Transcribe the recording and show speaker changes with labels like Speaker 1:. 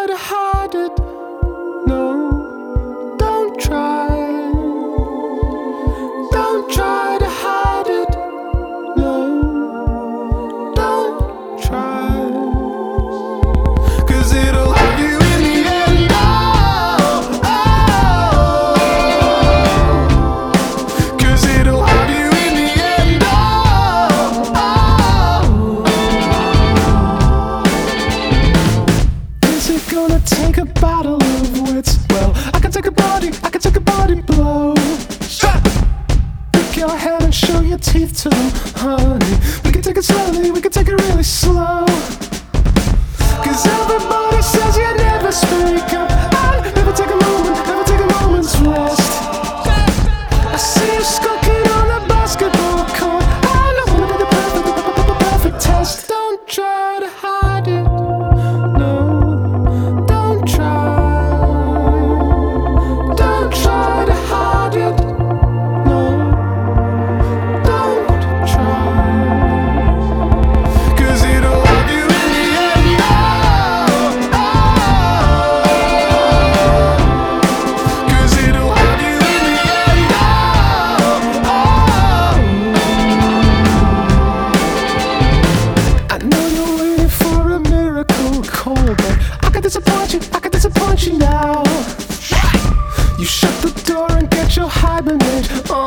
Speaker 1: try to hide it. No, don't try. Don't try to hide it. No, don't try. 'Cause it'll hurt you in the end. Oh, oh. 'Cause it'll hurt you in the end. Oh, oh. Is it gonna take a battle of wits? Well, I can take a body blow. Pick your head and show your teeth to them, honey. We can take it slowly, we can take it really slow. 'Cause everybody says you never speak up. I never take a moment's rest. I see you skulking on a basketball court. I know wanna be the perfect test. Don't try to hide it. No, don't try. Don't try to hide it. No, don't try. 'Cause it'll hurt you in the end. Oh, oh. 'Cause it'll hurt you in the end. Oh, oh. I know you're waiting for a miracle call, but I can disappoint you now. You shut the door and get your hibernate on.